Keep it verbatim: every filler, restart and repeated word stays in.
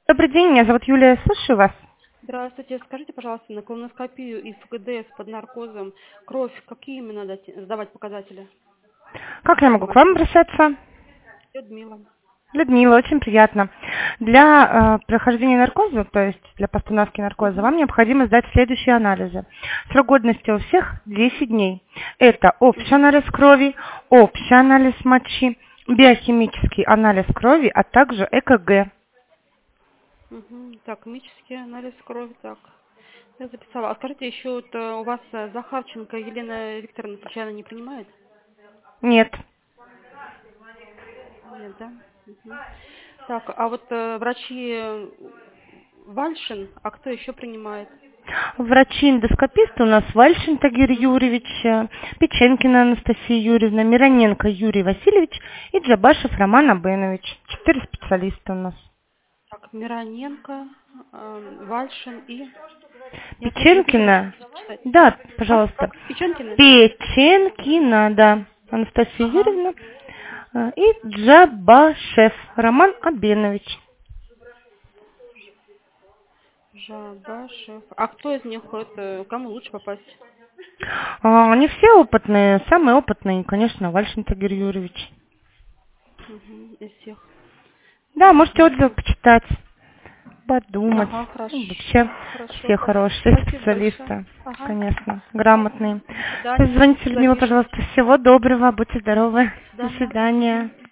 Добрый день, меня зовут Юлия, я слушаю вас. Здравствуйте. Скажите, пожалуйста, на колоноскопию и ФГДС под наркозом кровь, какие именно дать- сдавать показатели? Как я могу к вам обращаться? Людмила. Людмила, очень приятно. Для э, прохождения наркоза, то есть для постановки наркоза, Мгм. вам необходимо сдать следующие анализы. Срок годности у всех десять дней. Это общий Мгм. анализ крови, общий анализ мочи, биохимический анализ крови, а также ЭКГ. Мгм. Так, химический анализ крови, так. Я записала. А скажите, еще вот э, у вас э, Захарченко Елена Викторовна случайно не принимает? Нет. Нет, да? Мгм. Так, а вот э, врачи э, Вальшин, а кто еще принимает? Врачи-эндоскописты у нас Вальшин Тагир Юрьевич, э, Печенкина Анастасия Юрьевна, Мироненко Юрий Васильевич и Джабашев Роман Абенович. Четыре специалиста у нас. Так, Мироненко, э, Вальшин и... Я тоже запишу, Печенкина, чтобы читать. да, Как? пожалуйста. Как? Печенкина? Печенкина, да, Анастасия Ага. Юрьевна э, и Джабашев Роман Абенович. Жабашев. А кто из них, это, кому лучше попасть? А, Они все опытные, самый опытный, конечно, Вальшин Тагир Юрьевич. Угу, из всех. Да, можете Угу. отзывы почитать, подумать. Ага, хорошо. Ну, вообще Хорошо. все хорошие Спасибо большое. специалисты, Ага. конечно, грамотные. До свидания. Звоните, Людмила, Запишем. пожалуйста. Всего доброго, будьте здоровы. До До свидания. Мгм. свидания.